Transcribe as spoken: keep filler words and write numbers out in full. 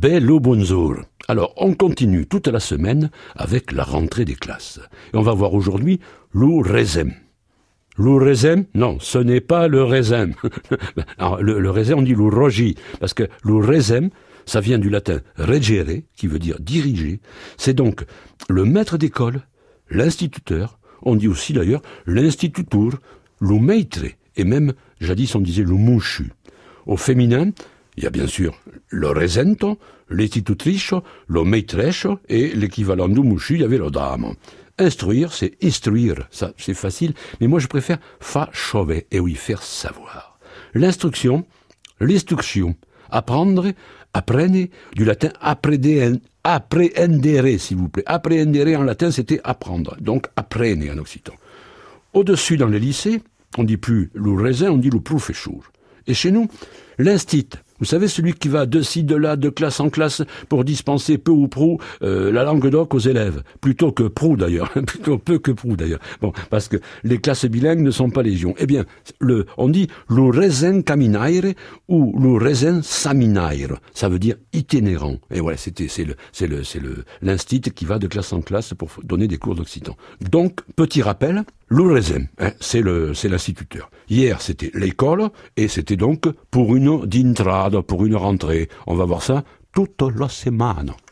Bello bonjour. Alors, on continue toute la semaine avec la rentrée des classes. Et on va voir aujourd'hui le raisin. Le raisin, non, ce n'est pas le raisin. Alors, le, le raisin, on dit le rogi, parce que le raisin, ça vient du latin regere, qui veut dire diriger. C'est donc le maître d'école, l'instituteur, on dit aussi d'ailleurs l'institutur, le maître, et même, jadis on disait le mouchu. Au féminin, il y a bien sûr le resento, l'istitutrice, le maîtresse, et l'équivalent du mouchu, il y avait le dame. Instruire, c'est instruire, ça c'est facile, mais moi je préfère fa chove, et oui, faire savoir. L'instruction, l'instruction, apprendre, apprenne, du latin apprendere, apprehendere, s'il vous plaît. Apprehendere en latin, c'était apprendre, donc apprenne en occitan. Au-dessus, dans les lycées, on dit plus le raisin, on dit le professeur. Et chez nous, l'instit, vous savez, celui qui va de ci, de là, de classe en classe pour dispenser peu ou prou euh, la langue d'oc aux élèves. Plutôt que prou d'ailleurs, plutôt peu que prou d'ailleurs. Bon, parce que les classes bilingues ne sont pas légion. Eh bien, le, on dit le raisin caminaire ou le raisin saminaire. Ça veut dire itinérant. Et voilà, c'était, c'est le, c'est le, c'est le, l'instit qui va de classe en classe pour donner des cours d'occitan. Donc, petit rappel, le raisin, hein, c'est le, c'est l'instituteur. Hier, c'était l'école, et c'était donc pour une d'intrade, pour une rentrée. On va voir ça toute la semaine.